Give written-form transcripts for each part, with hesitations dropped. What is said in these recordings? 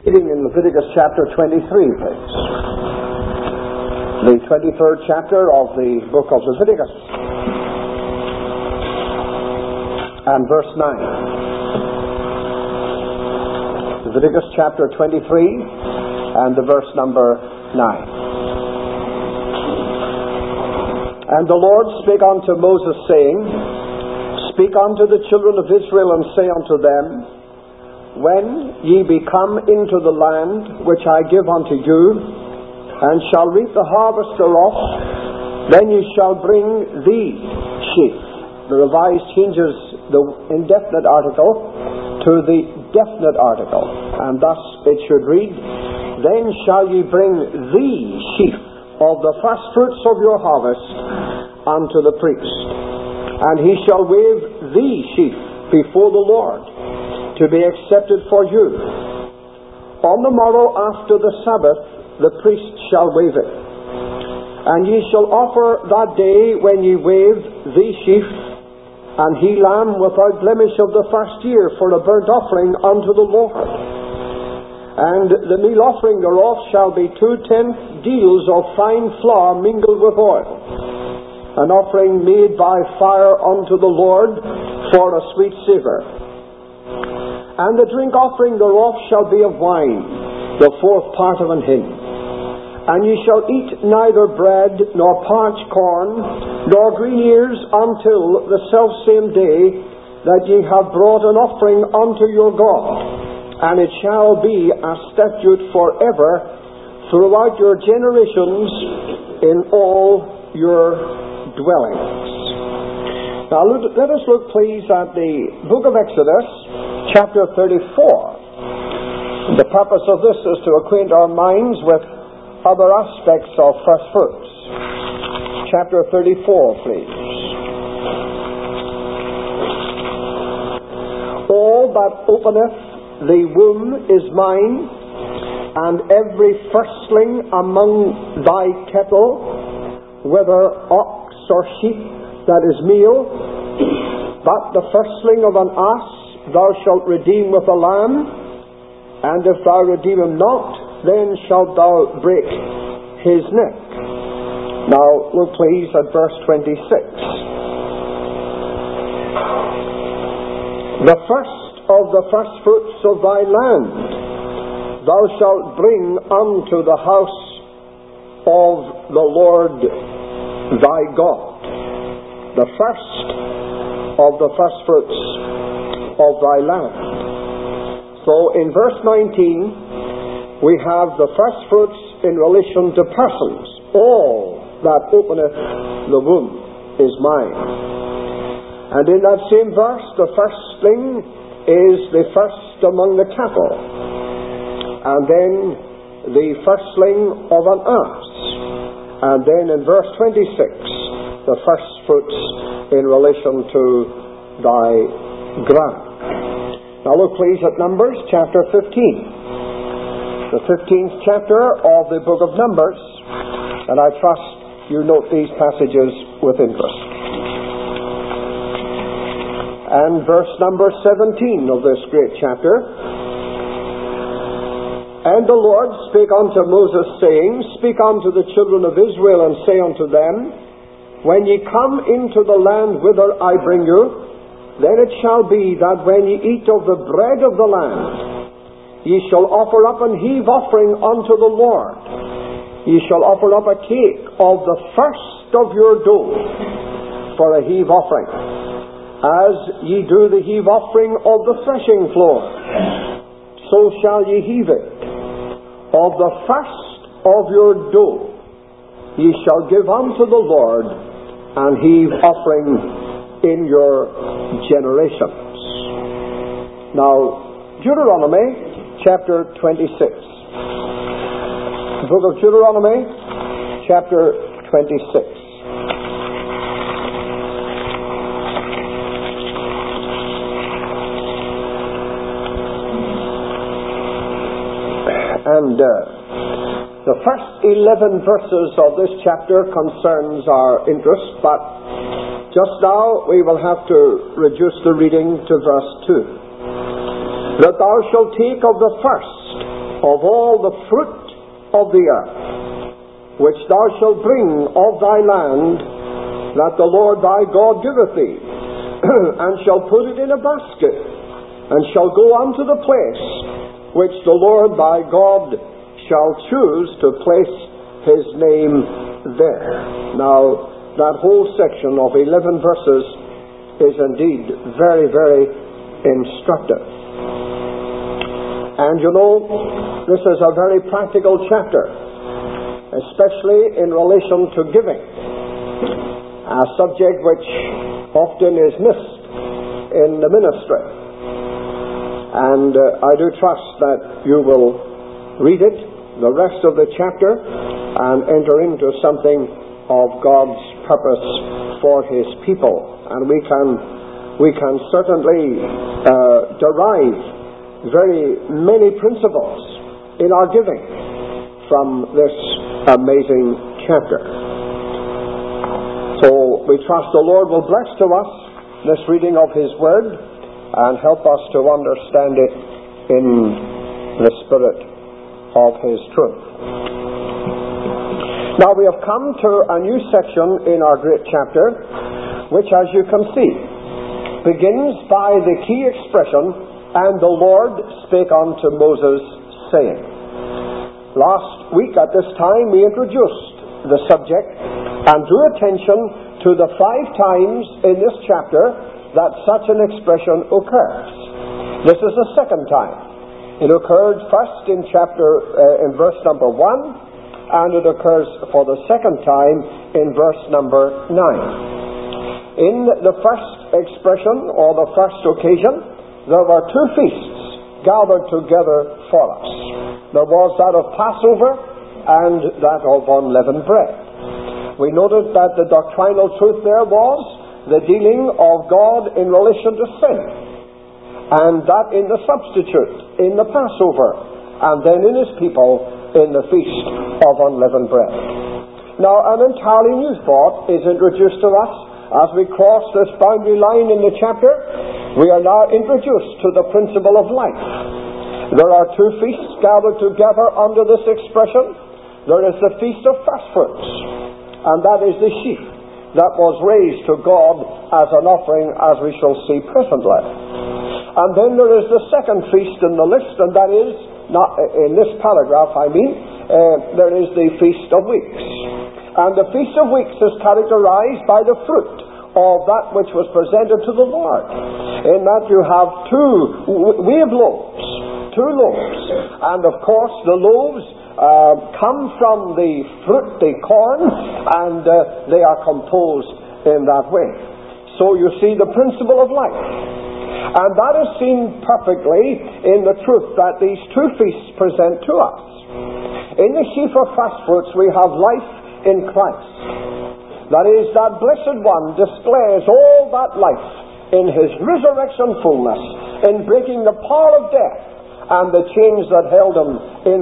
Reading in Leviticus chapter 23, please. The 23rd chapter of the book of Leviticus. And verse 9. Leviticus chapter 23 and the verse number 9. And the Lord spake unto Moses, saying, Speak unto the children of Israel, and say unto them, When ye be come into the land which I give unto you, and shall reap the harvest thereof, then ye shall bring the sheaf. The Revised changes the indefinite article to the definite article, and thus it should read, Then shall ye bring the sheaf of the first fruits of your harvest unto the priest, and he shall wave the sheaf before the Lord, to be accepted for you. On the morrow after the Sabbath, the priest shall wave it. And ye shall offer that day when ye wave the sheaf, an he lamb without blemish of the first year, for a burnt offering unto the Lord. And the meal offering thereof shall be 2/10 deals of fine flour mingled with oil, an offering made by fire unto the Lord for a sweet savour. And the drink offering thereof shall be of wine, the 4th part of an hin. And ye shall eat neither bread, nor parched corn, nor green ears, until the selfsame day that ye have brought an offering unto your God. And it shall be a statute forever throughout your generations in all your dwellings. Now let us look, please, at the book of Exodus, chapter 34. The purpose of this is to acquaint our minds with other aspects of first fruits. Chapter 34, please. All that openeth the womb is mine, and every firstling among thy cattle, whether ox or sheep, that is meal, but the firstling of an ass thou shalt redeem with a lamb, and if thou redeem him not, then shalt thou break his neck. Now look please at verse 26. The first of the first fruits of thy land thou shalt bring unto the house of the Lord thy God. The first of the first fruits of thy land. So in verse 19 we have the first fruits in relation to persons. All that openeth the womb is mine. And in that same verse, the firstling is the first among the cattle, and then the firstling of an ass, and then in verse 26 the first fruits in relation to thy ground. Now look please at Numbers chapter 15. The 15th chapter of the book of Numbers, and I trust you note these passages with interest. And verse number 17 of this great chapter. And the Lord spake unto Moses, saying, Speak unto the children of Israel, and say unto them, When ye come into the land whither I bring you, then it shall be that when ye eat of the bread of the land, ye shall offer up an heave offering unto the Lord. Ye shall offer up a cake of the first of your dough for a heave offering, as ye do the heave offering of the threshing floor, so shall ye heave it. Of the first of your dough ye shall give unto the Lord an heave offering in your generations. Now, Deuteronomy chapter 26. The book of Deuteronomy chapter 26. And the first 11 verses of this chapter concerns our interest, but just now we will have to reduce the reading to verse 2. That thou shalt take of the first of all the fruit of the earth, which thou shalt bring of thy land, that the Lord thy God giveth thee, and shall put it in a basket, and shall go unto the place which the Lord thy God shall choose to place his name there. Now, that whole section of 11 verses is indeed very, very instructive. And you know, this is a very practical chapter, especially in relation to giving, a subject which often is missed in the ministry. And I do trust that you will read it, the rest of the chapter, and enter into something of God's purpose for his people. And we can certainly derive very many principles in our giving from this amazing chapter. So we trust the Lord will bless to us this reading of his word and help us to understand it in the spirit of his truth. Now we have come to a new section in our great chapter, which, as you can see, begins by the key expression, "And the Lord spake unto Moses, saying." Last week at this time we introduced the subject and drew attention to the 5 times in this chapter that such an expression occurs. This is the second time. It occurred first in verse number 1, and it occurs for the second time in verse number 9. In the first expression, or the first occasion, there were 2 feasts gathered together for us. There was that of Passover and that of unleavened bread. We noted that the doctrinal truth there was the dealing of God in relation to sin, and that in the substitute, in the Passover, and then in his people in the feast of unleavened bread. Now, an entirely new thought is introduced to us as we cross this boundary line in the chapter. We are now introduced to the principle of life. There are 2 feasts gathered together under this expression. There is the Feast of First Fruits, and that is the sheaf that was raised to God as an offering, as we shall see presently. And then there is the second feast in the list, and that is, not in this paragraph there is the Feast of Weeks. And the Feast of Weeks is characterized by the fruit of that which was presented to the Lord, in that you have 2 loaves, and of course the loaves come from the fruit, the corn, and they are composed in that way. So you see the principle of life, and that is seen perfectly in the truth that these 2 feasts present to us. In the sheaf of first fruits we have life in Christ. That is, that blessed one displays all that life in his resurrection fullness, in breaking the power of death and the chains that held him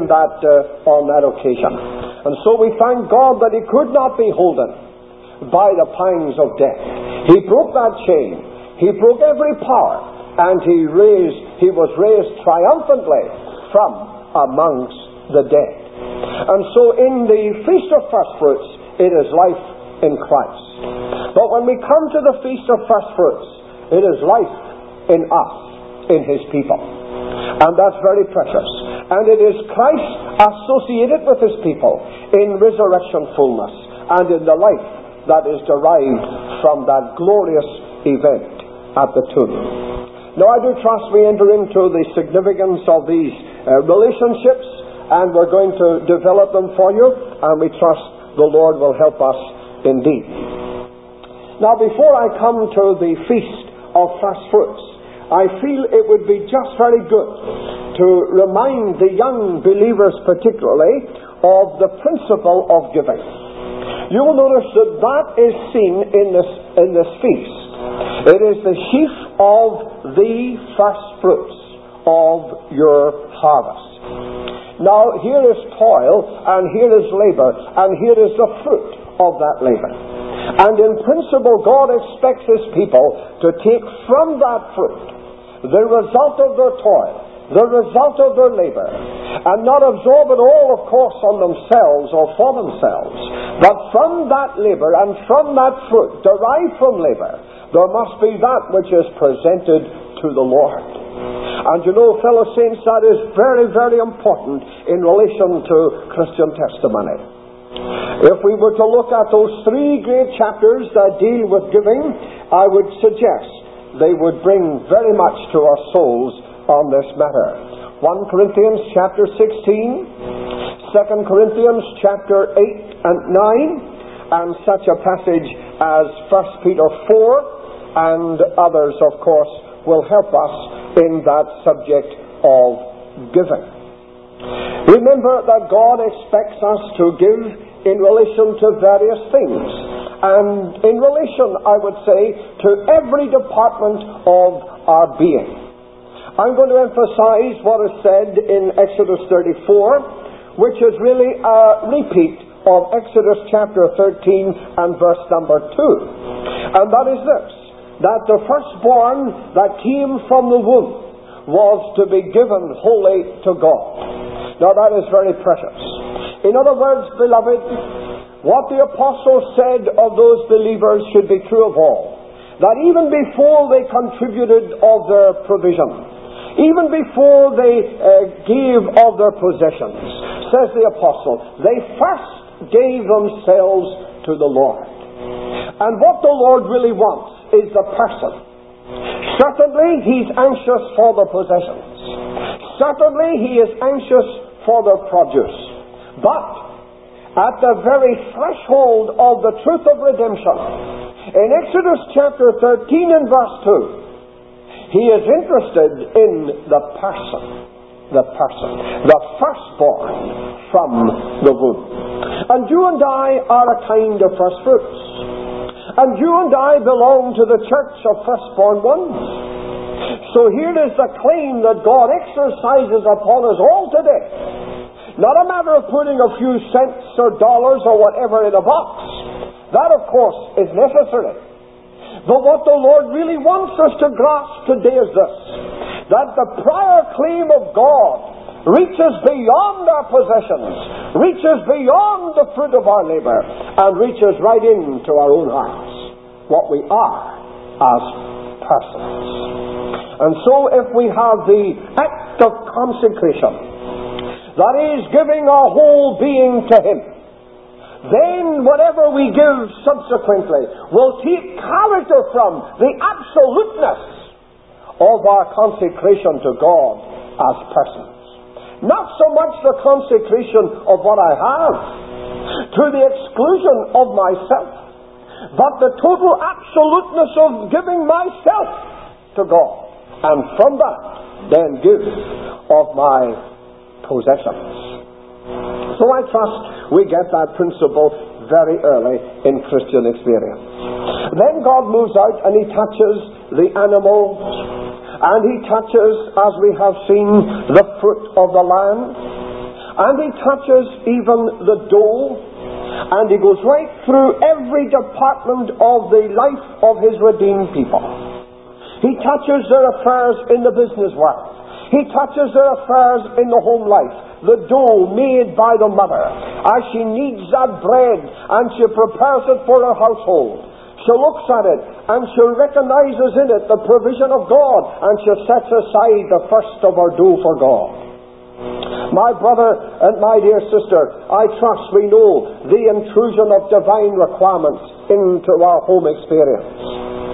on that occasion. And so we thank God that he could not be holden by the pangs of death. He broke that chain. He broke every power, and he was raised triumphantly from amongst the dead. And so in the Feast of First Fruits, it is life in Christ. But when we come to the Feast of First Fruits, it is life in us, in his people. And that's very precious. And it is Christ associated with his people in resurrection fullness and in the life that is derived from that glorious event at the tomb. Now I do trust we enter into the significance of these relationships, and we're going to develop them for you, and we trust the Lord will help us indeed. Now, before I come to the Feast of First Fruits, I feel it would be just very good to remind the young believers particularly of the principle of giving. You will notice that is seen in this feast. It is the sheaf of the first fruits of your harvest. Now, here is toil, and here is labor, and here is the fruit of that labor. And in principle, God expects his people to take from that fruit the result of their toil, the result of their labor, and not absorb it all, of course, on themselves or for themselves, but from that labor and from that fruit derived from labor, there must be that which is presented to the Lord. And you know, fellow saints, that is very, very important in relation to Christian testimony. If we were to look at those 3 great chapters that deal with giving, I would suggest they would bring very much to our souls on this matter. 1 Corinthians chapter 16, 2 Corinthians chapter 8 and 9, and such a passage as 1 Peter 4, and others, of course, will help us in that subject of giving. Remember that God expects us to give in relation to various things, and in relation, I would say, to every department of our being. I'm going to emphasize what is said in Exodus 34, which is really a repeat of Exodus chapter 13 and verse number 2. And that is this, that the firstborn that came from the womb was to be given wholly to God. Now that is very precious. In other words, beloved, what the apostle said of those believers should be true of all. That even before they contributed of their provision, even before they gave of their possessions, says the apostle, they first gave themselves to the Lord. And what the Lord really wants is the person. Certainly He's anxious for the possessions. Certainly He is anxious for their produce. But at the very threshold of the truth of redemption, in Exodus chapter 13 and verse 2, He is interested in the person, the firstborn from the womb. And you and I are a kind of first fruits. And you and I belong to the church of firstborn ones. So here is the claim that God exercises upon us all today. Not a matter of putting a few cents or dollars or whatever in a box. That, of course, is necessary. But what the Lord really wants us to grasp today is this, that the prior claim of God reaches beyond our possessions, reaches beyond the fruit of our labor, and reaches right into our own hearts, what we are as persons. And so if we have the act of consecration, that is, giving our whole being to Him, then whatever we give subsequently will take character from the absoluteness of our consecration to God as persons. Not so much the consecration of what I have, to the exclusion of myself, but the total absoluteness of giving myself to God. And from that, then give of my possessions. So I trust we get that principle very early in Christian experience. Then God moves out and He touches the animals, and He touches, as we have seen, the fruit of the land, and He touches even the dough, and He goes right through every department of the life of His redeemed people. He touches their affairs in the business world. He touches their affairs in the home life. The dough made by the mother, as she kneads that bread and she prepares it for her household. She looks at it and she recognizes in it the provision of God, and she sets aside the first of her dough for God. My brother and my dear sister, I trust we know the intrusion of divine requirements into our home experience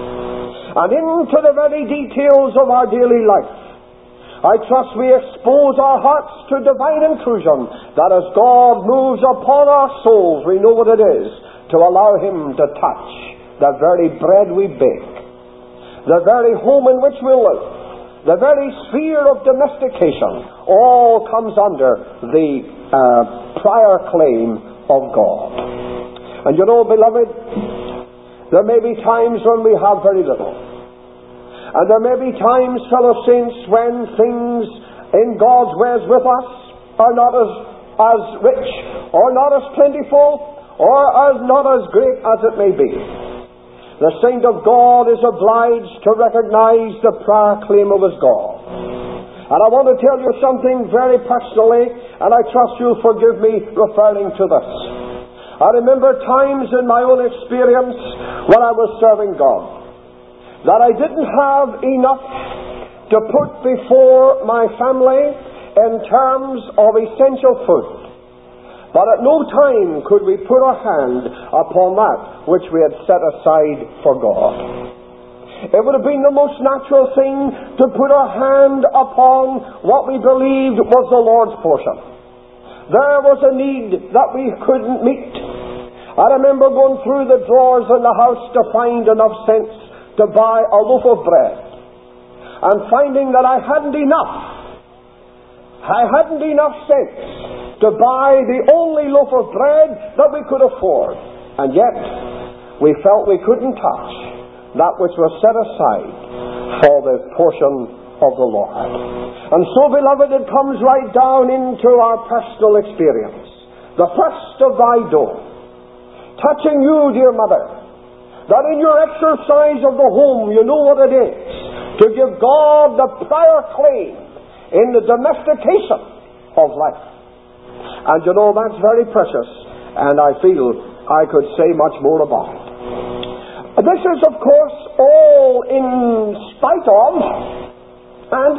and into the very details of our daily life. I trust we expose our hearts to divine intrusion, that as God moves upon our souls, we know what it is to allow Him to touch the very bread we bake, the very home in which we live, the very sphere of domestication, all comes under the prior claim of God. And you know, beloved, there may be times when we have very little. And there may be times, fellow saints, when things in God's ways with us are not as rich, or not as plentiful, or not as great as it may be. The saint of God is obliged to recognize the prior claim of his God. And I want to tell you something very personally, and I trust you'll forgive me referring to this. I remember times in my own experience when I was serving God that I didn't have enough to put before my family in terms of essential food. But at no time could we put our hand upon that which we had set aside for God. It would have been the most natural thing to put our hand upon what we believed was the Lord's portion. There was a need that we couldn't meet. I remember going through the drawers in the house to find enough cents to buy a loaf of bread, and finding that I hadn't enough. I hadn't enough cents to buy the only loaf of bread that we could afford. And yet, we felt we couldn't touch that which was set aside for the portion of the Lord. And so, beloved, it comes right down into our personal experience. The first of thy dough, touching you, dear mother, that in your exercise of the home, you know what it is to give God the prior claim in the domestication of life. And you know, that's very precious, and I feel I could say much more about it. This is, of course, all in spite of and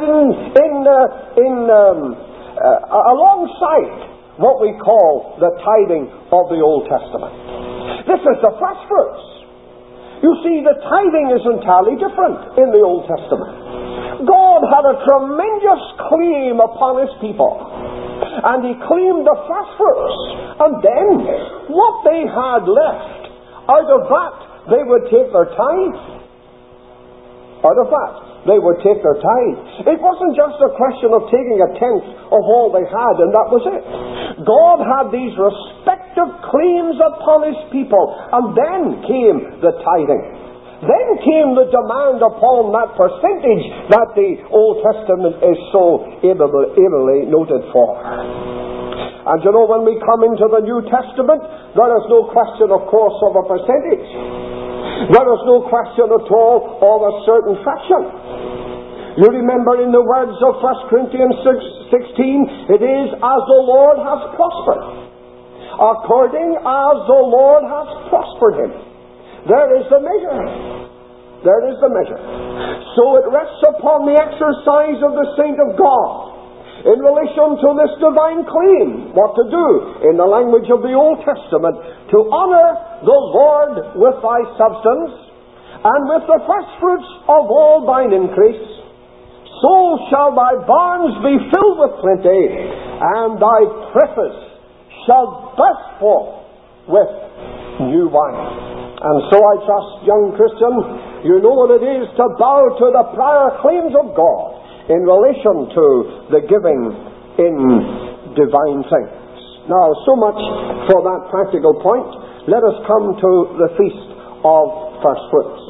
alongside what we call the tithing of the Old Testament. This is the first fruits. You see, the tithing is entirely different in the Old Testament. God had a tremendous claim upon His people, and He claimed the first fruits, and then what they had left, out of that they would take their tithe. Out of that they would take their tithe. It wasn't just a question of taking a tenth of all they had and that was it. God had these respective claims upon His people, and then came the tithing. Then came the demand upon that percentage that the Old Testament is so ably noted for. And you know, when we come into the New Testament, there is no question, of course, of a percentage. There is no question at all of a certain fraction. You remember in the words of 1 Corinthians 16, it is as the Lord has prospered, according as the Lord has prospered him. There is the measure. There is the measure. So it rests upon the exercise of the saint of God in relation to this divine claim, what to do, in the language of the Old Testament, to honor the Lord with thy substance, and with the first fruits of all thine increase. So shall thy barns be filled with plenty, and thy presses shall burst forth with new wine. And so I trust, young Christian, you know what it is to bow to the prior claims of God in relation to the giving in divine things. Now, so much for that practical point. Let us come to the Feast of First Fruits.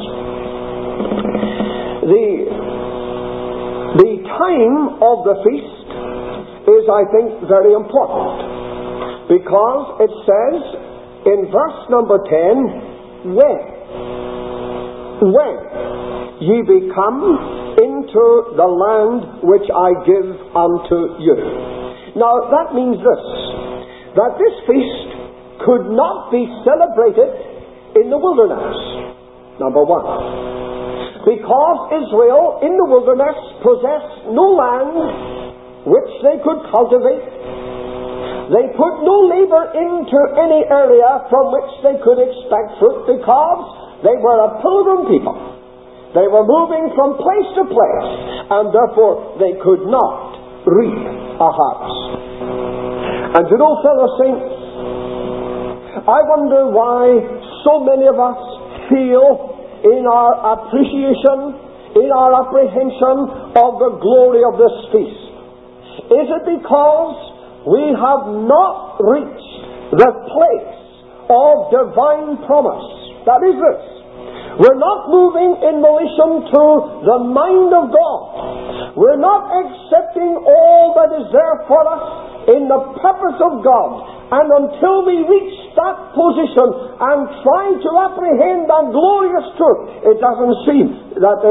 The time of the feast is, I think, very important, because it says in verse number 10, when ye be come into the land which I give unto you. Now that means this, that this feast could not be celebrated in the wilderness, number one, because Israel in the wilderness possessed no land which they could cultivate. They put no labor into any area from which they could expect fruit, because they were a pilgrim people. They were moving from place to place, and therefore they could not reap a harvest. And you know, fellow saints, I wonder why so many of us feel in our appreciation, in our apprehension of the glory of this feast. Is it because we have not reached the place of divine promise? That is this. We're not moving in relation to the mind of God. We're not accepting all that is there for us in the purpose of God. And until we reach that position and try to apprehend that glorious truth, it doesn't seem that this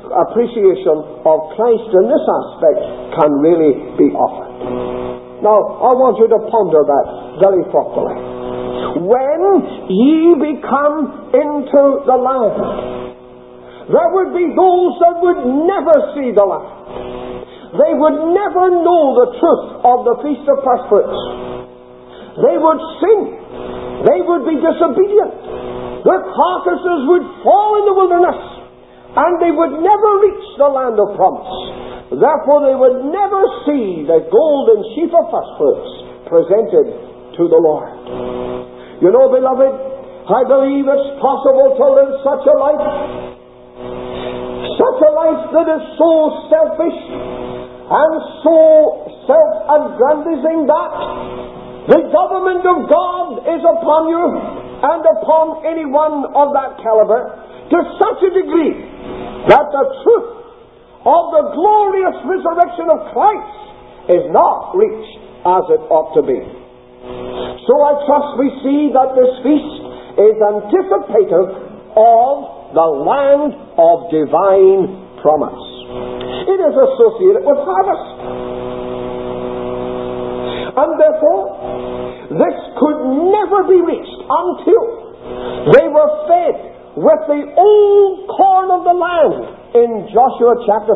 appreciation of Christ in this aspect can really be offered. Now, I want you to ponder that very thoughtfully. When ye become into the land, there would be those that would never see the land. They would never know the truth of the Feast of First Fruits. They would sin. They would be disobedient. Their carcasses would fall in the wilderness, and they would never reach the land of promise. Therefore, they would never see the golden sheaf of first fruits presented to the Lord. You know, beloved, I believe it's possible to live such a life that is so selfish and so self-aggrandizing that the government of God is upon you and upon anyone of that caliber to such a degree that the truth of the glorious resurrection of Christ is not reached as it ought to be. So I trust we see that this feast is anticipative of the land of divine promise. It is associated with harvest. And therefore, this could never be reached until they were fed with the old corn of the land in Joshua chapter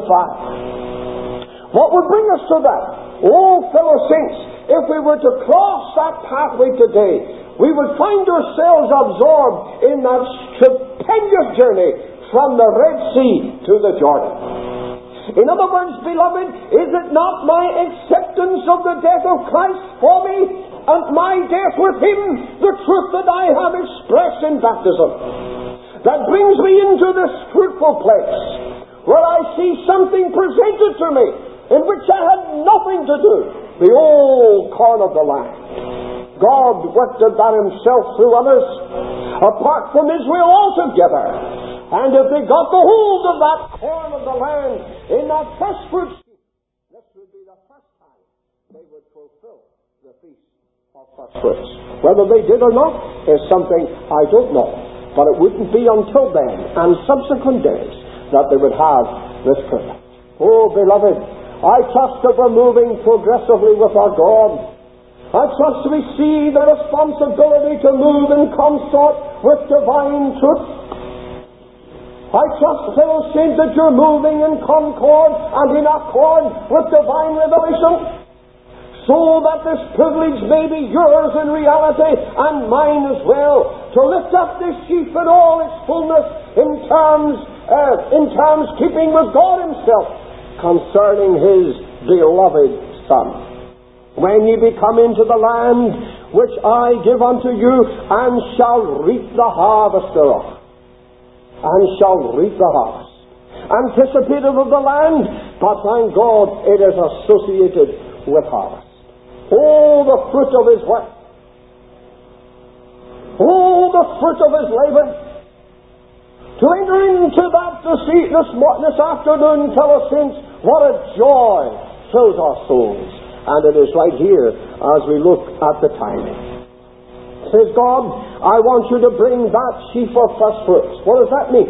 5. What would bring us to that? Oh, fellow saints, if we were to cross that pathway today, we would find ourselves absorbed in that stupendous journey from the Red Sea to the Jordan. In other words, beloved, is it not my acceptance of the death of Christ for me and my death with Him, the truth that I have expressed in baptism, that brings me into this fruitful place where I see something presented to me in which I had nothing to do, the old corn of the land. God worked at that Himself through others, apart from Israel altogether. And if they got the hold of that corn of the land in that first fruit, this would be the first time they would fulfill the Feast of First Fruits. Whether they did or not is something I don't know. But it wouldn't be until then and subsequent days that they would have this privilege. Oh, beloved, I trust that we're moving progressively with our God. I trust we see the responsibility to move in consort with divine truth. I trust, fellow saints, that you're moving in concord and in accord with divine revelation, so that this privilege may be yours in reality and mine as well, to lift up this sheaf in all its fullness in terms keeping with God Himself concerning His beloved Son. When ye be come into the land which I give unto you, and shall reap the harvest thereof. And shall reap the harvest. Anticipative of the land, but thank God it is associated with harvest. Oh, the fruit of His work. Oh, the fruit of His labor. To enter into that this afternoon, fellow saints, what a joy fills our souls. And it is right here as we look at the timing. Says God, I want you to bring that sheaf of first fruits. What does that mean?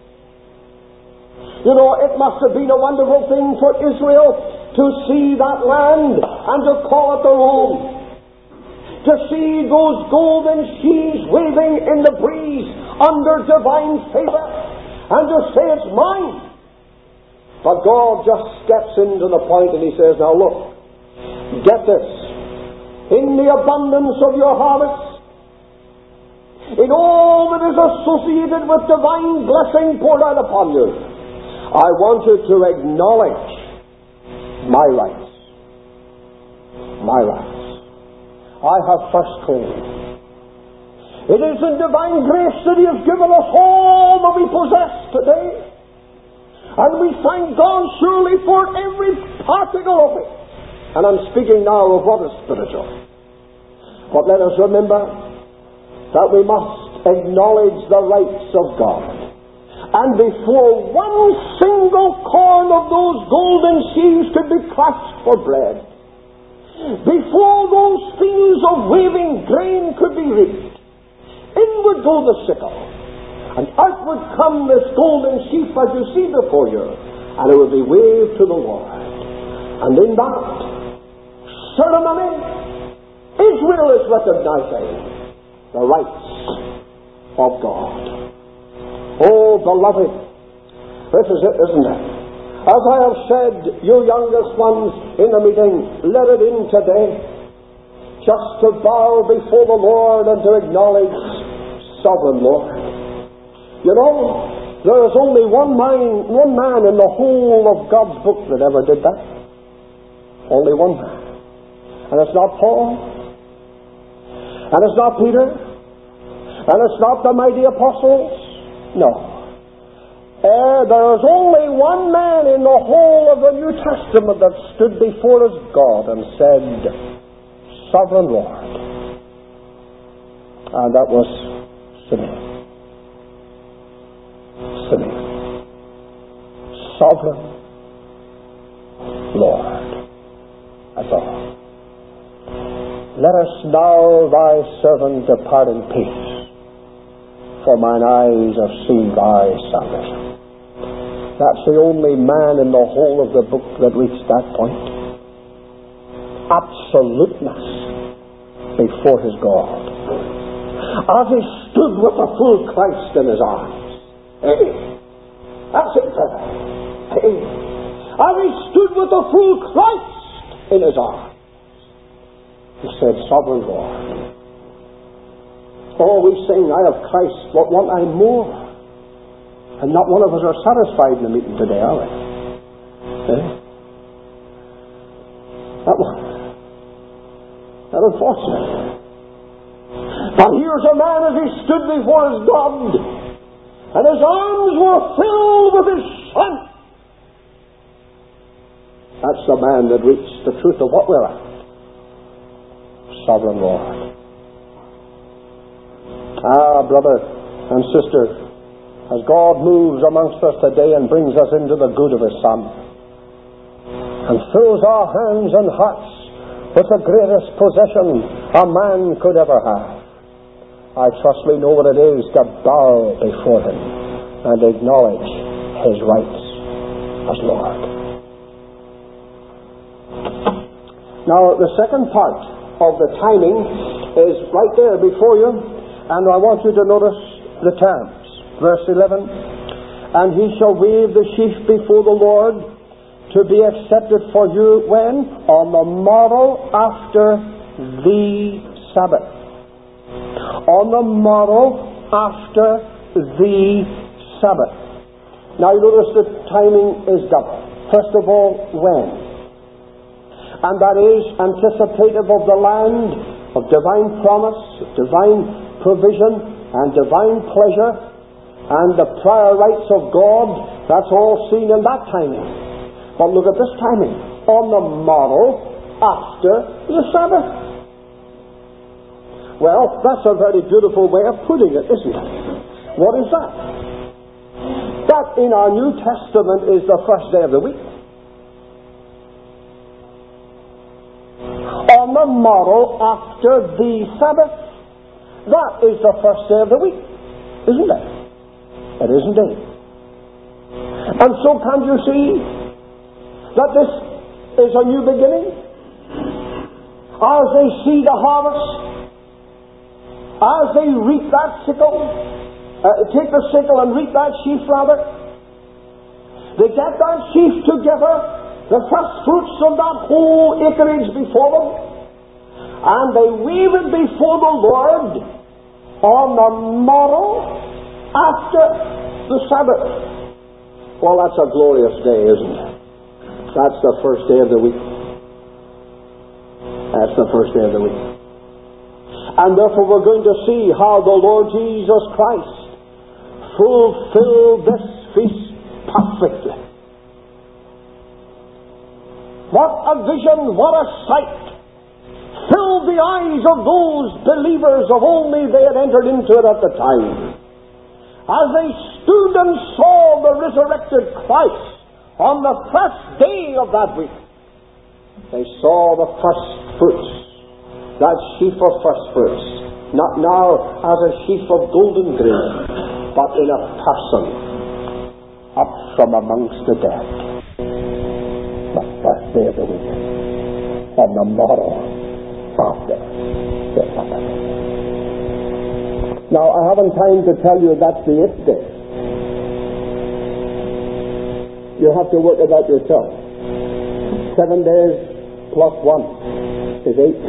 You know, it must have been a wonderful thing for Israel to see that land and to call it their own. To see those golden sheaves waving in the breeze under divine favor and to say it's mine. But God just steps into the point and He says, now look, get this. In the abundance of your harvest, in all that is associated with divine blessing poured out upon you, I want you to acknowledge my rights. My rights. I have first claim. It is in divine grace that He has given us all that we possess today. And we thank God surely for every particle of it. And I'm speaking now of what is spiritual. But let us remember that we must acknowledge the rights of God. And before one single corn of those golden sheaves could be crushed for bread, before those fields of waving grain could be reaped, in would go the sickle, And out would come this golden sheaf as you see before you, and it would be waved to the Lord. And in that ceremony, Israel is recognizing the rights of God. Oh, beloved, this is it, isn't it? As I have said, you youngest ones in the meeting, let it in today, just to bow before the Lord and to acknowledge Sovereign Lord. You know, there is only one man in the whole of God's book that ever did that. Only one man. And it's not Paul. And it's not Peter. And it's not the mighty apostles. No. There is only one man in the whole of the New Testament that stood before his God and said, Sovereign Lord. And that was Simeon. Simeon. Sovereign Lord. That's all. Let us now, thy servant, depart in peace, for mine eyes have seen thy salvation. That's the only man in the whole of the book that reached that point. Absoluteness before his God. As he stood with the full Christ in his arms. Hey, that's it, brother. Hey. As he stood with the full Christ in his arms, he said, Sovereign Lord. Oh, we sing, I have Christ, what want I more? And not one of us are satisfied in the meeting today, are we? Eh? That unfortunate. Now here's a man as he stood before his God, and his arms were filled with his Son. That's the man that reached the truth of what we're at. Sovereign Lord. Ah, brother and sister, as God moves amongst us today and brings us into the good of His Son, and fills our hands and hearts with the greatest possession a man could ever have, I trust we know what it is to bow before Him and acknowledge His rights as Lord. Now, the second part of the timing is right there before you, and I want you to notice the terms. Verse 11, and he shall wave the sheaf before the Lord to be accepted for you when? On the morrow after the Sabbath. On the morrow after the Sabbath. Now you notice the timing is double. First of all, when? And that is anticipative of the land, of divine promise, of divine provision, and divine pleasure, and the prior rights of God. That's all seen in that timing. But look at this timing. On the morrow after the Sabbath. Well, that's a very beautiful way of putting it, isn't it? What is that? That in our New Testament is the first day of the week. On the morrow after the Sabbath. That is the first day of the week, isn't it? It is indeed. And so can you see that this is a new beginning? As they see the harvest, as they reap that sickle, take the sickle and reap that sheaf rather, they get that sheaf together, the first fruits of that whole acreage before them, and they wave it before the Lord on the morrow after the Sabbath. Well, that's a glorious day, isn't it? That's the first day of the week. That's the first day of the week. And therefore we're going to see how the Lord Jesus Christ fulfilled this feast perfectly. What a vision, what a sight! Filled the eyes of those believers, if only they had entered into it at the time. As they stood and saw the resurrected Christ on the first day of that week, they saw the first fruits, that sheaf of first fruits, not now as a sheaf of golden grain, but in a person, up from amongst the dead. The first day of the week, and the morrow after the Sabbath. Now, I haven't time to tell you that's the 8th day. You have to work it out yourself. 7 days plus 1 is 8.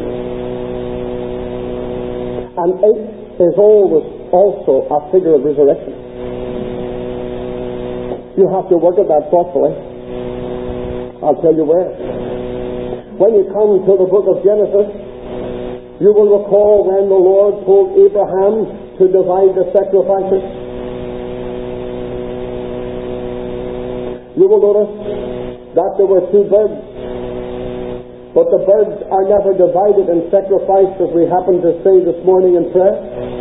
And 8 is always also a figure of resurrection. You have to work at that thoughtfully. I'll tell you where. When you come to the book of Genesis, you will recall when the Lord told Abraham to divide the sacrifices. You will notice that there were 2 birds, but the birds are never divided and sacrificed, as we happened to say this morning in prayer.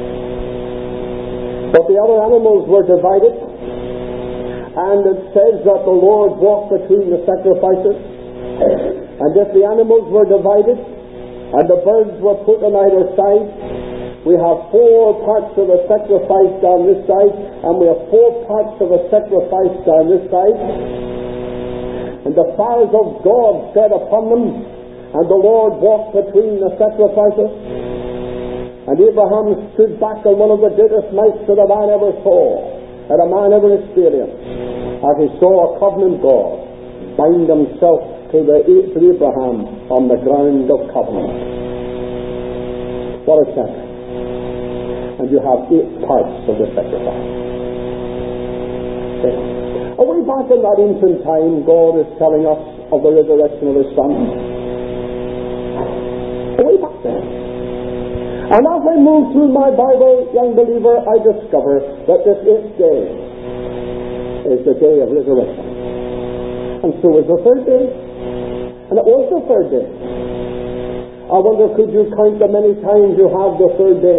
But the other animals were divided, and it says that the Lord walked between the sacrifices. And if the animals were divided, and the birds were put on either side, we have 4 parts of the sacrifice down this side, and we have 4 parts of the sacrifice down this side. And the fires of God fed upon them, and the Lord walked between the sacrifices. And Abraham stood back on one of the greatest nights that a man ever saw, that a man ever experienced, as he saw a covenant God bind himself to Abraham on the ground of covenant. What a chance. And you have 8 parts of the sacrifice. Okay. Away back in that ancient time, God is telling us of the resurrection of His Son. Away back then. And as I move through my Bible, young believer, I discover that this 8th day is the day of resurrection. And so is the 3rd day. And it was the 3rd day. I wonder, could you count the many times you have the 3rd day?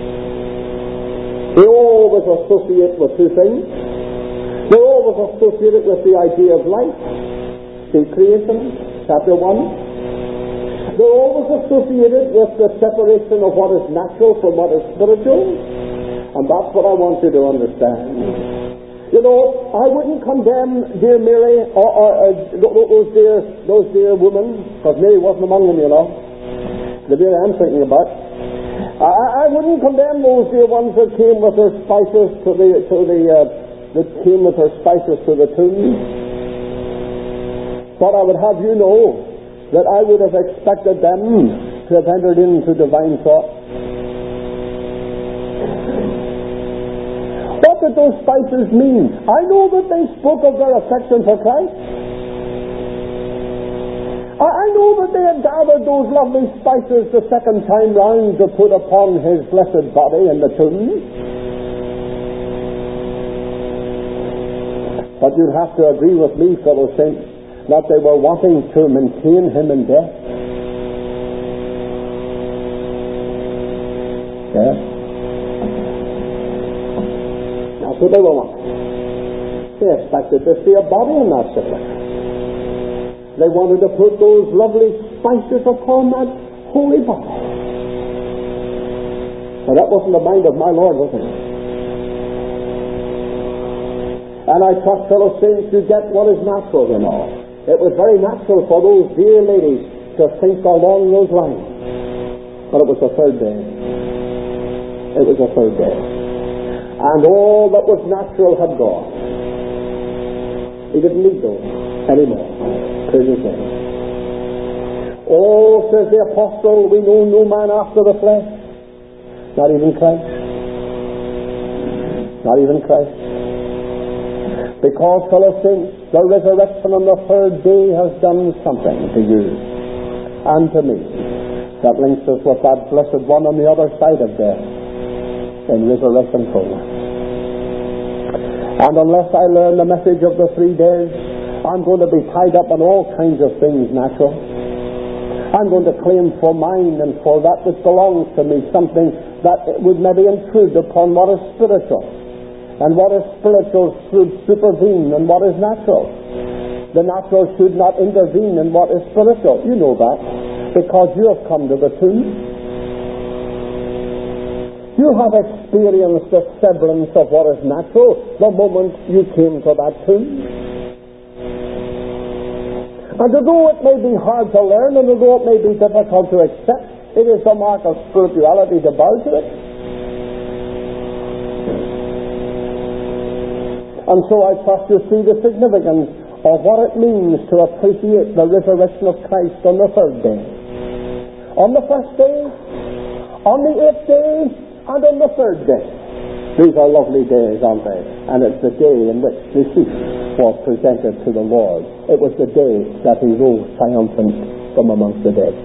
They always associate with 2 things. They're always associated with the idea of life. See creation, chapter 1. They're always associated with the separation of what is natural from what is spiritual. And that's what I want you to understand. You know, I wouldn't condemn dear Mary or those dear women, because Mary wasn't among them, you know. The Mary I'm thinking about. I wouldn't condemn those dear ones that came with their spices to the tomb. But I would have you know that I would have expected them to have entered into divine thought. What did those spices mean? I know that they spoke of their affection for Christ. I know that they had gathered those lovely spices the second time round to put upon His blessed body in the tomb. But you'd have to agree with me, fellow saints, that they were wanting to maintain Him in death. Yes? That's what they were wanting. They expected to see a body in that sepulchre. They wanted to put those lovely spices upon that holy body. But that wasn't the mind of my Lord, was it? And I trust, fellow saints, you get what is natural in all. It was very natural for those dear ladies to think along those lines. But it was the 3rd day. It was the 3rd day. And all that was natural had gone. He didn't need those anymore. Praise His name. Oh, says the apostle, we know no man after the flesh. Not even Christ. Not even Christ. Because, fellow saints, the resurrection on the 3rd day has done something to you and to me that links us with that blessed one on the other side of death in resurrection fullness. And unless I learn the message of the 3 days, I'm going to be tied up in all kinds of things natural. I'm going to claim for mine and for that which belongs to me something that would maybe intrude upon what is spiritual. And what is spiritual should supervene in what is natural. The natural should not intervene in what is spiritual. You know that, because you have come to the tomb. You have experienced the semblance of what is natural the moment you came to that tomb. And although it may be hard to learn, and although it may be difficult to accept, it is the mark of spirituality to bow to it. And so I trust you see the significance of what it means to appreciate the resurrection of Christ on the third day. On the first day, on the 8th day, and on the third day. These are lovely days, aren't they? And it's the day in which the thief was presented to the Lord. It was the day that he rose triumphant from amongst the dead.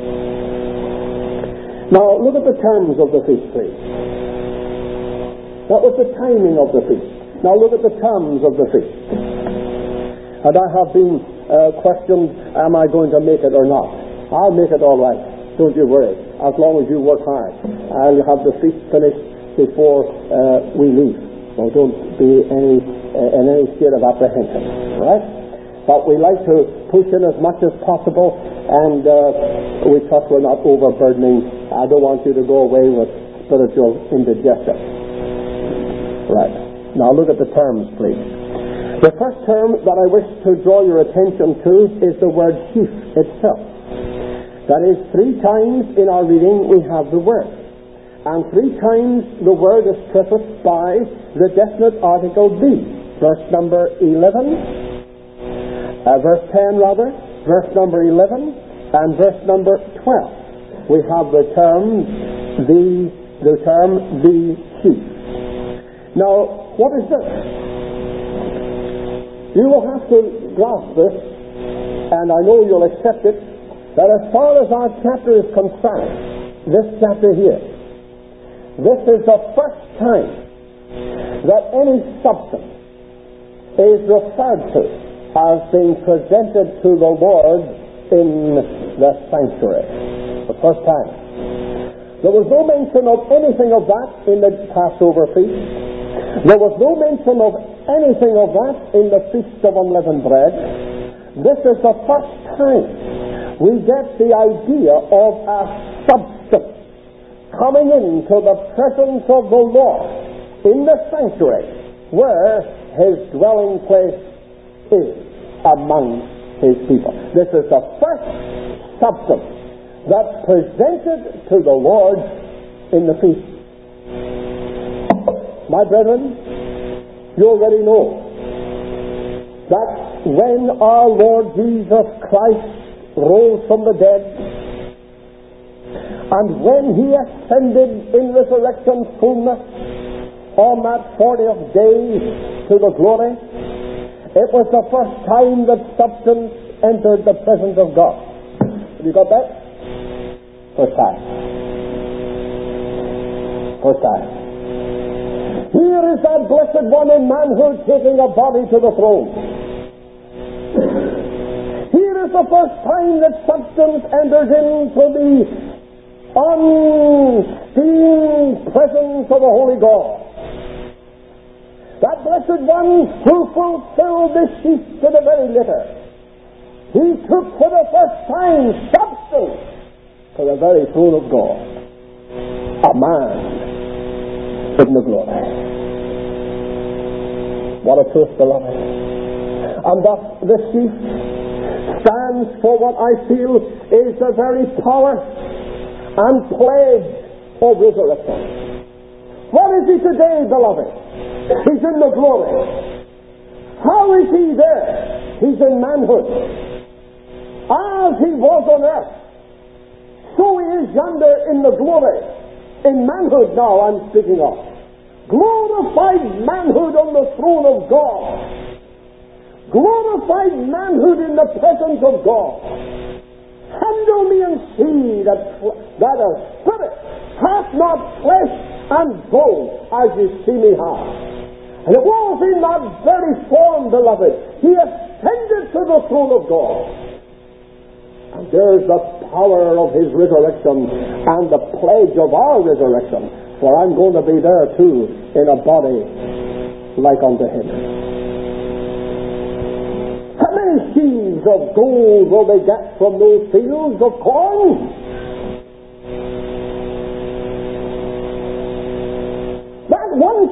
Now, look at the terms of the feast, please. That was the timing of the feast. Now, look at the terms of the feast. And I have been questioned, am I going to make it or not? I'll make it all right. Don't you worry. As long as you work hard. I'll have the feast finished before we leave. So don't be in any state of apprehension. Right? But we like to push in as much as possible, and we trust we're not overburdening. I don't want you to go away with spiritual indigestion. Right. Now look at the terms, please. The first term that I wish to draw your attention to is the word sheaf itself. That is, 3 times in our reading we have the word. And 3 times the word is prefaced by the definite article be. Verse number 11, verse 10 rather, verse number 11, and verse number 12. We have the term the sheaf. Now, what is this? You will have to grasp this, and I know you'll accept it, that as far as our chapter is concerned, this chapter here, this is the first time that any substance is referred to as being presented to the Lord in the sanctuary. The first time. There was no mention of anything of that in the Passover feast. There was no mention of anything of that in the Feast of Unleavened Bread. This is the first time we get the idea of a substance coming into the presence of the Lord in the sanctuary where His dwelling place is among His people. This is the first substance that's presented to the Lord in the feast. My brethren, you already know that when our Lord Jesus Christ rose from the dead, and when He ascended in resurrection fullness on that 40th day to the glory, it was the first time that substance entered the presence of God. Have you got that? First time. First time. Here is that blessed one in manhood taking a body to the throne. Here is the first time that substance enters into the unseen presence of the Holy God. That blessed one who fulfilled the sheep to the very letter. He took for the first time substance to the very throne of God. A man in the glory. What a truth, beloved. And thus the sheep stands for what I feel is the very power and pledge of resurrection. What is he today, beloved? He's in the glory. How is he there? He's in manhood. As he was on earth, so he is yonder in the glory. In manhood now I'm speaking of. Glorified manhood on the throne of God. Glorified manhood in the presence of God. Handle me and see that a spirit hath not flesh and bone as you see me have. And it was in that very form, beloved, He ascended to the throne of God. And there's the power of His resurrection and the pledge of our resurrection. For I'm going to be there too in a body like unto Him. How many sheaves of gold will they get from those fields of corn?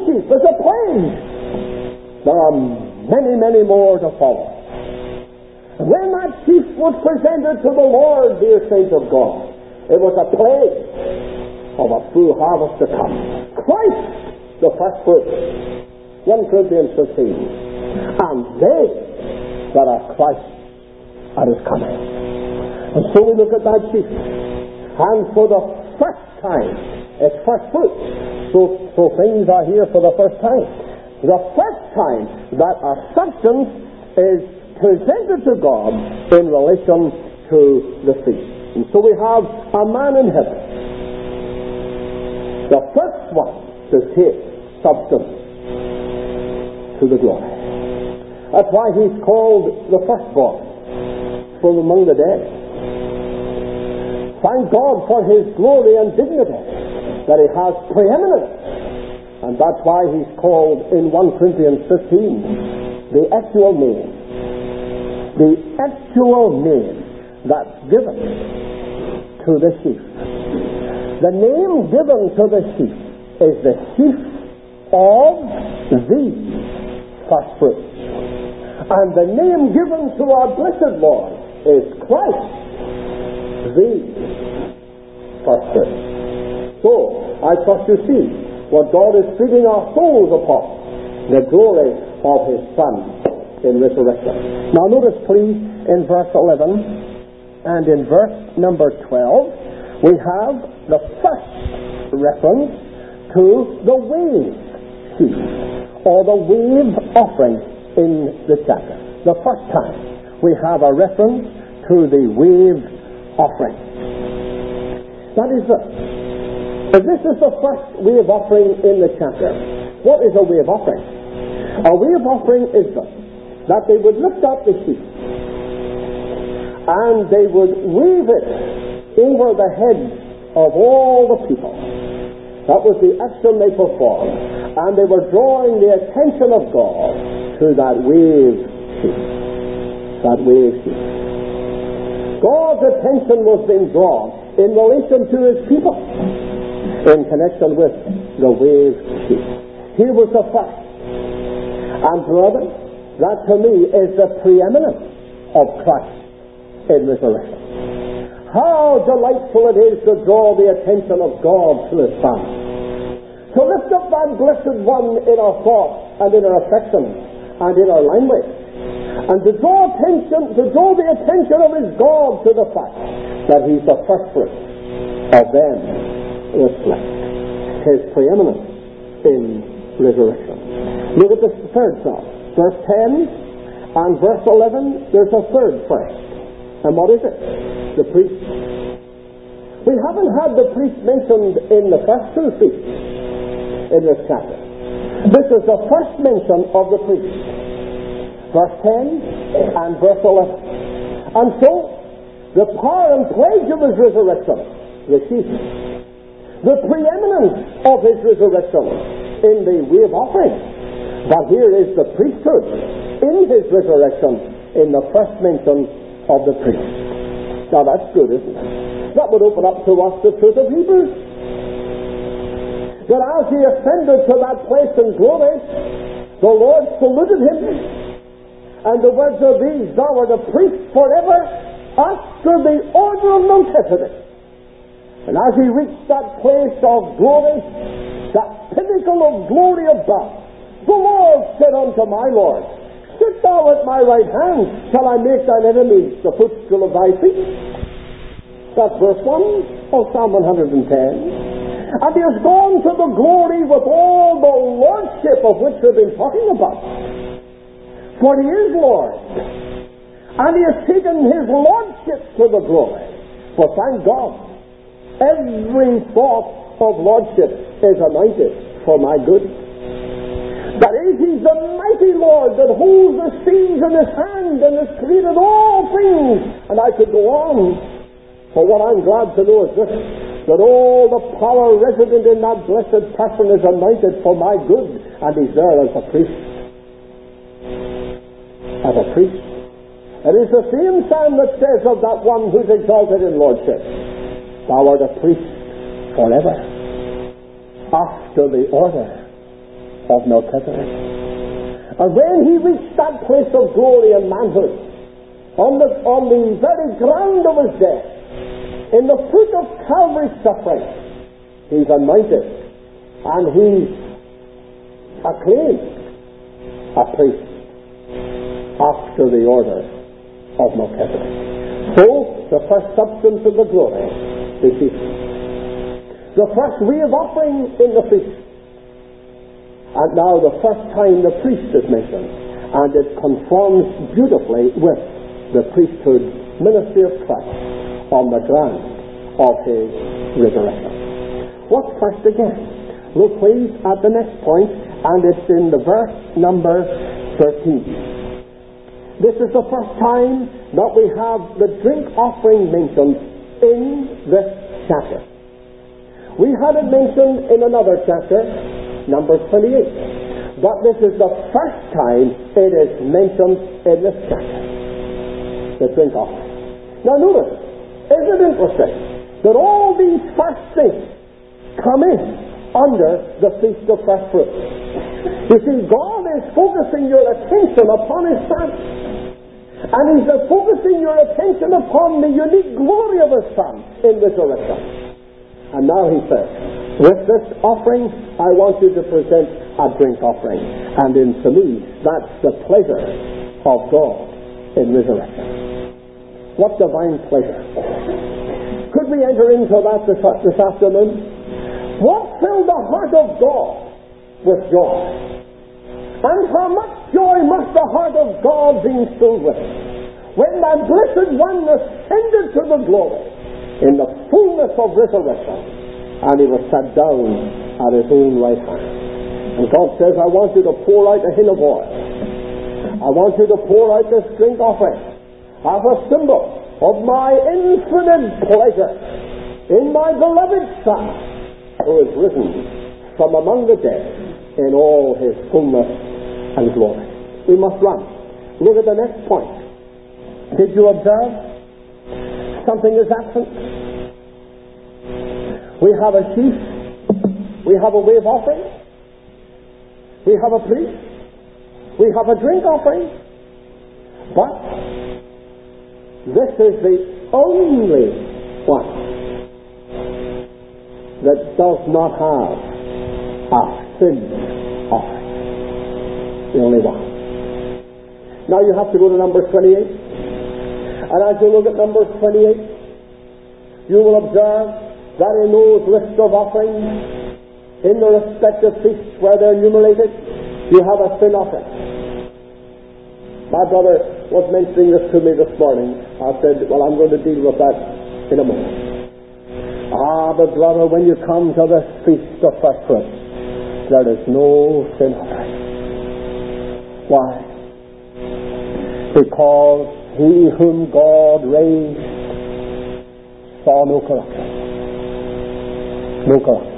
sheep is a plague. There are many, many more to follow. When that sheep was presented to the Lord, dear saints of God, it was a plague of a full harvest to come. Christ, the first fruit. 1 Corinthians 15. And they that are Christ at His coming. And so we look at that sheep. And for the first time, it's first fruit. So things are here for the first time. The first time that a substance is presented to God in relation to the feast. And so we have a man in heaven, the first one to take substance to the glory. That's why he's called the firstborn from among the dead. Thank God for His glory and dignity, that He has preeminence. And that's why he's called in 1 Corinthians 15 the actual name. The actual name that's given to the sheep. The name given to the sheep is the sheep of the first fruits. And the name given to our blessed Lord is Christ, the first fruits. So, I trust you see what God is feeding our souls upon, the glory of His Son in resurrection. Now notice please in verse 11 and in verse number 12 we have the first reference to the wave sheaf or the wave offering in the chapter. The first time we have a reference to the wave offering. That is this is the first wave offering in the chapter. What is a wave offering? A wave offering is that they would lift up the sheep and they would wave it over the heads of all the people. That was the action they performed, and they were drawing the attention of God to that wave sheep. That wave sheep. God's attention was being drawn in relation to His people in connection with the wave sheep. He was the first. And brother, that to me is the preeminence of Christ in resurrection. How delightful it is to draw the attention of God to His Son. To lift up that blessed one in our thoughts and in our affections and in our language. And to draw the attention of His God to the fact that He's the first fruit of them with flesh. His preeminence in resurrection. Look at the third psalm. Verse 10 and verse 11, there's a third first. And what is it? The priest. We haven't had the priest mentioned in the first two feasts in this chapter. This is the first mention of the priest. Verse 10 and verse 11. And so, the power and pledge of His resurrection, the sheep, the preeminence of His resurrection in the wave offering. But here is the priesthood in His resurrection in the first mention of the priest. Now that's good, isn't it? That would open up to us the truth of Hebrews. That as He ascended to that place in glory, the Lord saluted Him. And the words are these: Thou art a priest forever after the order of Melchizedek. And as He reached that place of glory, that pinnacle of glory above, the Lord said unto my Lord, Sit thou at my right hand, till I make thine enemies the footstool of thy feet. That's verse 1 of Psalm 110. And He has gone to the glory with all the lordship of which we've been talking about. For He is Lord. And He has taken His lordship to the glory. For thank God, every thought of lordship is anointed for my good. That is, He's the mighty Lord that holds the seas in His hand and has created all things. And I could go on. But what I'm glad to know is this, that all the power resident in that blessed person is anointed for my good, and He's there as a priest. As a priest. It is the same psalm that says of that one who's exalted in lordship, Thou art a priest forever, after the order of Melchizedek. And when he reached that place of glory and manhood, on the very ground of his death, in the foot of Calvary's suffering, he's anointed and he's acclaimed a priest after the order of Melchizedek. So, the first substance of the glory is feast. The first wave offering in the feast. And now the first time the priest is mentioned, and it conforms beautifully with the priesthood ministry of Christ on the ground of his resurrection. What's first again? Look please at the next point, and it's in the verse number 13. This is the first time that we have the drink offering mentioned in this chapter. We had it mentioned in another chapter, number 28. But this is the first time it is mentioned in this chapter. The drink offering. Now notice, isn't it interesting that all these first things come in under the Feast of First Fruits? You see, God is focusing your attention upon His Son. And He's focusing your attention upon the unique glory of His Son in resurrection. And now He says, with this offering, I want you to present a drink offering. And to me, that's the pleasure of God in resurrection. What divine pleasure. Could we enter into that this afternoon? What filled the heart of God with joy? And how much joy must the heart of God be filled with when the Blessed One ascended to the glory in the fullness of resurrection, and He was sat down at His own right hand. And God says, I want you to pour out a hin of oil. I want you to pour out this drink offering as a symbol of my infinite pleasure in my beloved Son, who is risen from among the dead in all His fullness and glory. We must run. Look at the next point. Did you observe? Something is absent. We have a sheaf. We have a wave offering. We have a priest. We have a drink offering. But this is the only one that does not have a sin offering. The only one. Now you have to go to Numbers 28. And as you look at Numbers 28, you will observe that in those lists of offerings, in the respective feasts where they're enumerated, you have a sin offering. My brother was mentioning this to me this morning. I said, well, I'm going to deal with that in a moment. But brother, when you come to the Feast of First Fruits, there is no sin offering. Why? Because He whom God raised saw no corruption. No corruption.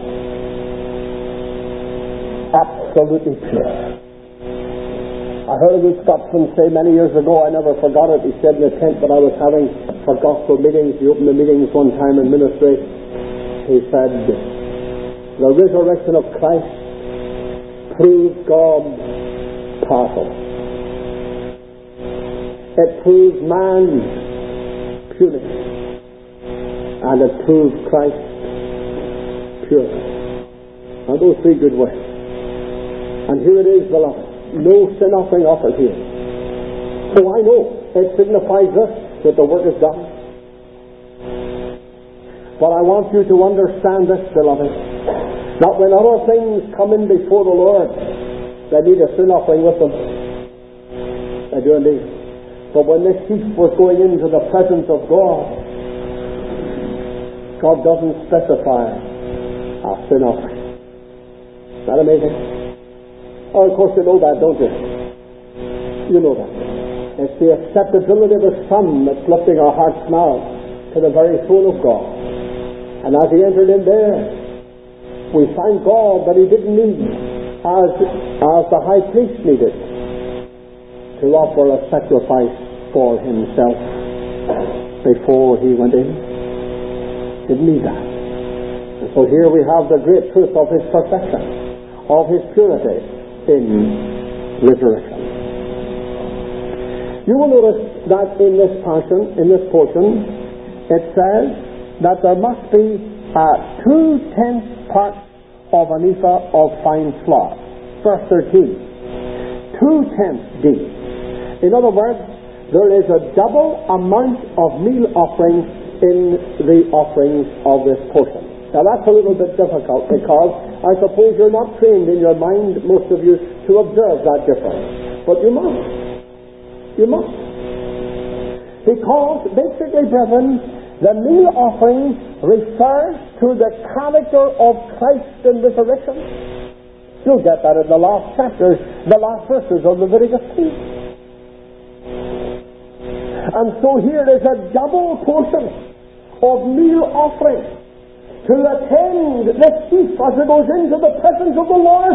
Absolutely pure. I heard a good Scotsman say many years ago, I never forgot it. He said in a tent that I was having for gospel meetings, he opened the meetings one time in ministry. He said, the resurrection of Christ proves God powerful. It proves man's purity. And it proves Christ's purity. Now those three good words. And here it is, beloved. No sin offering offered here. So I know it signifies this, that the work is done. But I want you to understand this, beloved, that when other things come in before the Lord, they need a sin offering with them. They do indeed. But when this sheep was going into the presence of God, God doesn't specify a sin offering. Is that amazing? Oh, of course you know that, don't you? You know that. It's the acceptability of His Son that's lifting our hearts now to the very throne of God. And as He entered in there, we find God that He didn't need, as the high priest needed, to offer a sacrifice for Himself before He went in. Didn't need that. And so here we have the great truth of His perfection, of His purity, in resurrection. You will notice that in this portion, it says that there must be 2/10 parts of an ephah of fine flour. Verse 13. 2/10 deep. In other words, there is a double amount of meal offering in the offerings of this portion. Now that's a little bit difficult because I suppose you're not trained in your mind, most of you, to observe that difference. But you must. You must. Because basically, brethren, the meal offering refers to the character of Christ in resurrection. You'll get that in the last chapters, the last verses of Leviticus 3. And so here is a double portion of meal offering to attend this feast as it goes into the presence of the Lord.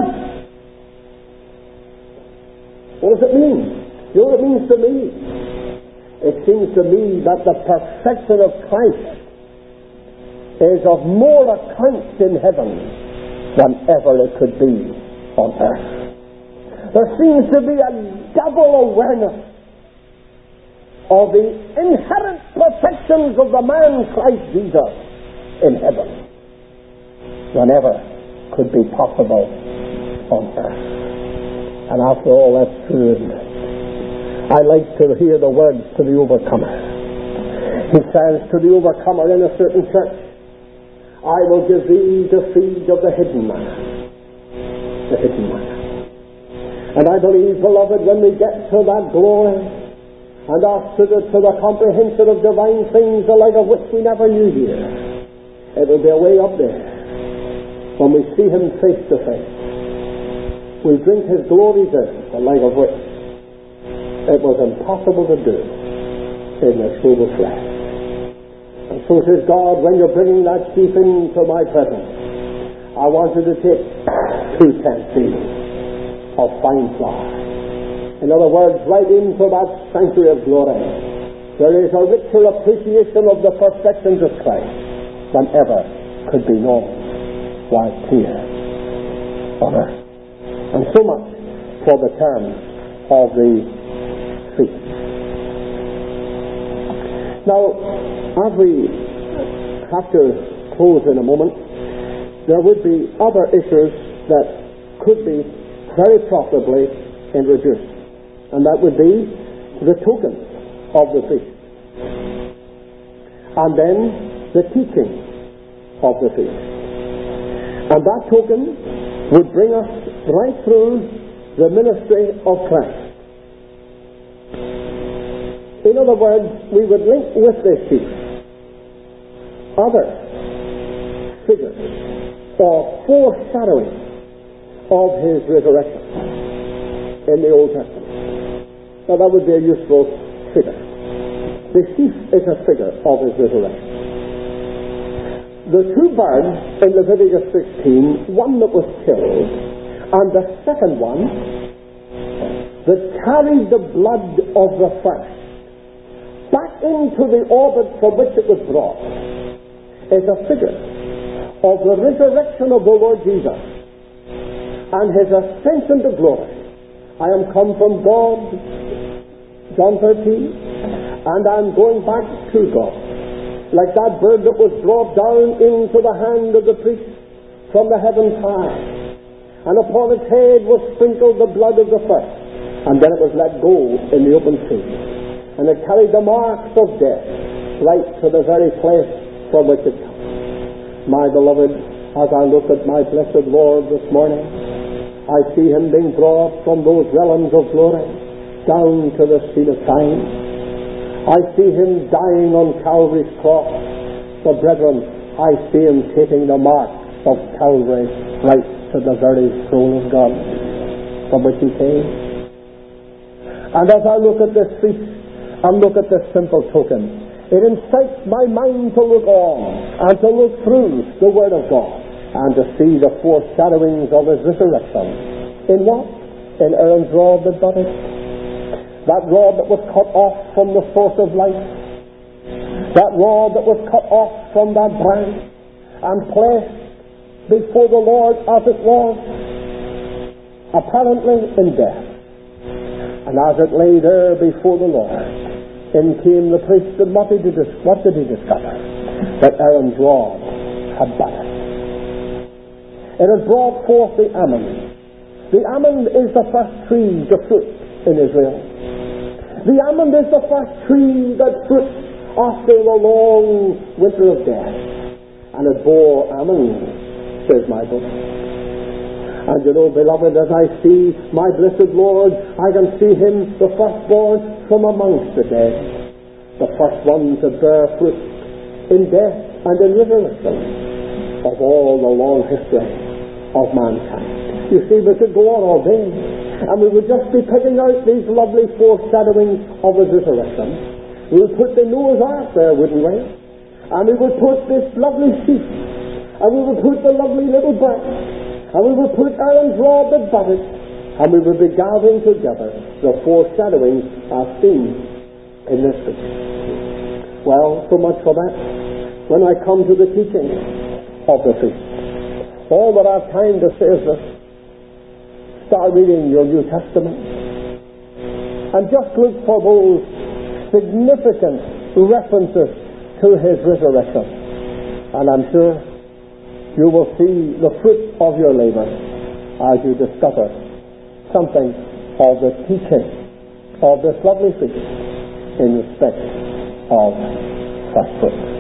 What does it mean? You know what it means to me? It seems to me that the perfection of Christ is of more account in heaven than ever it could be on earth. There seems to be a double awareness of the inherent perfections of the man Christ Jesus in heaven than ever could be possible on earth. And after all, that's true, isn't it? I like to hear the words to the overcomer. He says to the overcomer in a certain church, I will give thee the feed of the hidden manna. The hidden manna. And I believe, beloved, when we get to that glory and are suited to the comprehension of divine things, the like of which we never knew here, it will be away up there when we see him face to face. We'll drink his glories in, the like of which it was impossible to do in the sober flesh. And so says God, when you're bringing that sheep into my presence, I want you to take 2/10 seeds of fine flour. In other words, right into that sanctuary of glory, there is a richer appreciation of the perfections of Christ than ever could be known while here on earth. And so much for the terms of the feast. Now, as we have to close in a moment, there would be other issues that could be very profitably introduced, and that would be the tokens of the feast, and then the teaching of the feast. And that token would bring us right through the ministry of Christ. In other words, we would link with this feast other figures or foreshadowing of his resurrection in the Old Testament. Now that would be a useful figure. The sheep is a figure of his resurrection. The two birds in Leviticus 16, one that was killed, and the second one that carried the blood of the first back into the orbit from which it was brought, is a figure of the resurrection of the Lord Jesus and his ascension to glory. I am come from God, John 13, and I am going back to God. Like that bird that was brought down into the hand of the priest from the heavens high, and upon its head was sprinkled the blood of the first, and then it was let go in the open sea, and it carried the marks of death right to the very place from which it comes. My beloved, as I look at my blessed Lord this morning, I see him being brought from those realms of glory down to the scene of time. I see him dying on Calvary's cross. But brethren, I see him taking the mark of Calvary right to the very throne of God from which he came. And as I look at this feast and look at this simple token, it incites my mind to look on and to look through the Word of God and to see the foreshadowings of his resurrection. In what? In Aaron's rod that budded. That rod that was cut off from the source of life. That rod that was cut off from that branch and placed before the Lord as it was. apparently in death. And as it lay there before the Lord, in came the priest, and what did he discover? That Aaron's rod had budded. It had brought forth the almond. The almond is the first tree to fruit in Israel. The almond is the first tree that fruits after the long winter of death. And it bore almond, says my book. And you know, beloved, as I see my blessed Lord, I can see Him, the firstborn from amongst the dead, the first one to bear fruit in death and in resurrection of all the long history of mankind. You see, we could go on all day, and we would just be picking out these lovely foreshadowings of His resurrection. We would put the Noah's Ark there, wouldn't we? And we would put this lovely sheep, and we would put the lovely little bird, and we would put Aaron's rod that budded, and we would be gathering together the foreshadowing as seen in this book. Well, so much for that. When I come to the teaching of the feast, all that I have time to say is this: start reading your New Testament and just look for those significant references to His resurrection, and I'm sure you will see the fruit of your labor as you discover something of the teaching of this lovely feast in respect of first fruit.